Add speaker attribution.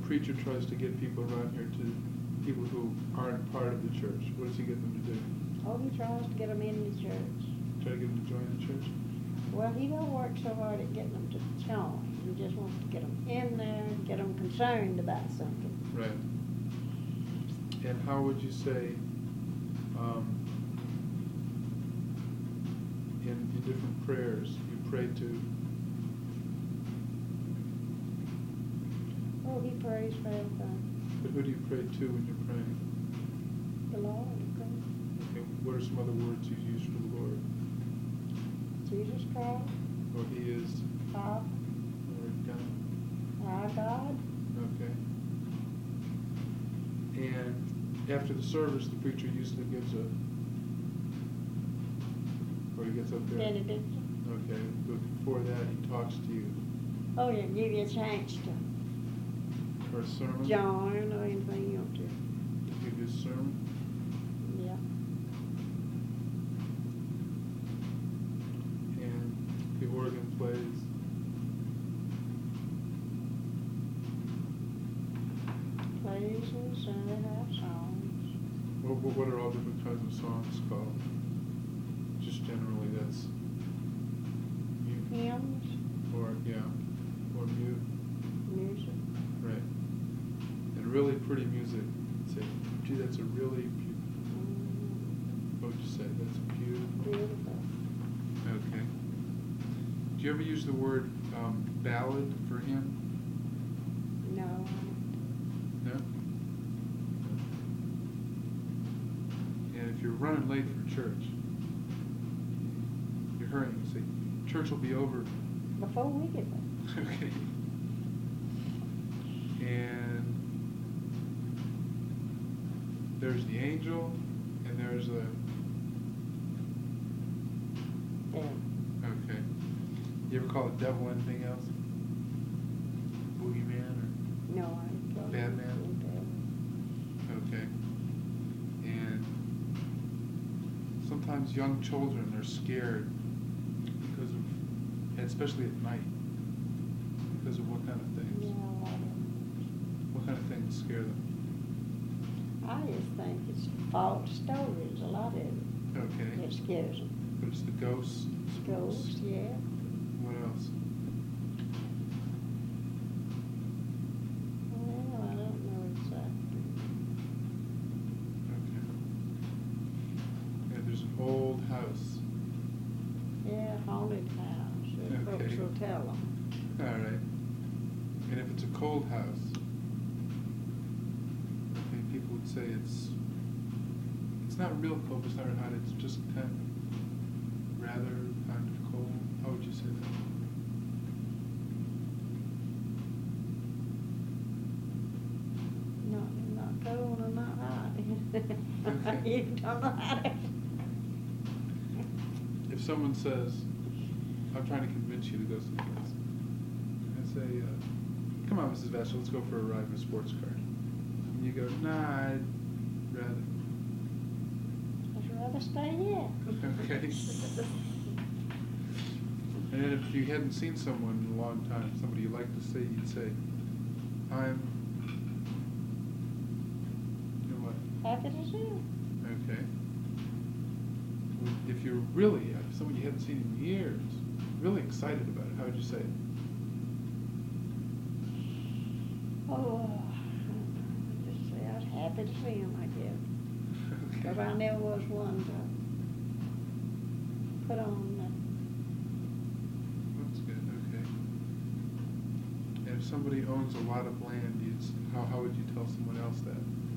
Speaker 1: preacher tries to get people around here to, people who aren't part of the church, what does he get them to do?
Speaker 2: Oh, he tries to get them in the church.
Speaker 1: Try to get them to join the church?
Speaker 2: Well, he don't work so hard at getting them to join. He just wants to get them in there and get them concerned about something.
Speaker 1: Right. And how would you say, in different prayers, you pray to?
Speaker 2: Oh, he prays for everything.
Speaker 1: But who do you pray to when you're praying?
Speaker 2: The Lord, okay.
Speaker 1: Okay, what are some other words you use for the Lord?
Speaker 2: Jesus Christ,
Speaker 1: Or He is,
Speaker 2: Father,
Speaker 1: or God?
Speaker 2: our God.
Speaker 1: Okay. And after the service, the preacher usually gives a, or he gets up there.
Speaker 2: Benediction.
Speaker 1: Okay, but before that, he talks to you.
Speaker 2: Oh, yeah, give you a chance to
Speaker 1: Or a sermon?
Speaker 2: join or anything you want to.
Speaker 1: Give you a sermon?
Speaker 2: Yeah.
Speaker 1: And the organ plays.
Speaker 2: Plays and sing, they have songs.
Speaker 1: What are all different kinds of songs called? Just generally, that's
Speaker 2: Hymns,
Speaker 1: or yeah, or
Speaker 2: music.
Speaker 1: right. And really pretty music. Say, gee, that's a really beautiful. What would you say? That's beautiful.
Speaker 2: Beautiful.
Speaker 1: Okay. Do you ever use the word ballad for him?
Speaker 2: No.
Speaker 1: No? And if you're running late for church, you're hurrying, you say, church will be over.
Speaker 2: Before we get there.
Speaker 1: Okay. And there's the angel, and there's the...
Speaker 2: Yeah.
Speaker 1: Okay. You ever call the devil anything else? Boogeyman or...
Speaker 2: No, I don't.
Speaker 1: Bad man? Okay. And sometimes young children are scared because of, and especially at night, because of what kind of things?
Speaker 2: Yeah, a lot of them.
Speaker 1: What kind of things scare them?
Speaker 2: I just think it's false stories, a lot of it.
Speaker 1: Okay.
Speaker 2: It scares them.
Speaker 1: But it's the ghosts.
Speaker 2: Ghosts, yeah.
Speaker 1: What else?
Speaker 2: Well, I don't know exactly.
Speaker 1: Okay. And there's an old house.
Speaker 2: Yeah, haunted house. Folks
Speaker 1: Okay.
Speaker 2: will tell them.
Speaker 1: All right. And if it's a cold house, okay, people would say it's not real cold, it's not real hot, it's just kind of rather kind of cold. How would you say that?
Speaker 2: Not cold or not hot.
Speaker 1: Okay.
Speaker 2: You don't know how to.
Speaker 1: If someone says, I'm trying to convince you to go someplace, I say, come on, Mrs. Vashel, let's go for a ride in a sports car. And you go, nah, I'd rather.
Speaker 2: I'd rather stay here.
Speaker 1: Okay. And then if you hadn't seen someone in a long time, somebody you like to see, you'd say, I'm, you know what?
Speaker 2: Happy to see you.
Speaker 1: Okay. If you're really, if someone you hadn't seen in years, really excited about it, how would you say it?
Speaker 2: Oh, just say I was happy to see him, I guess.
Speaker 1: Okay.
Speaker 2: Because I never was one to put on
Speaker 1: That's good, okay. And if somebody owns a lot of land, how would you tell someone else that?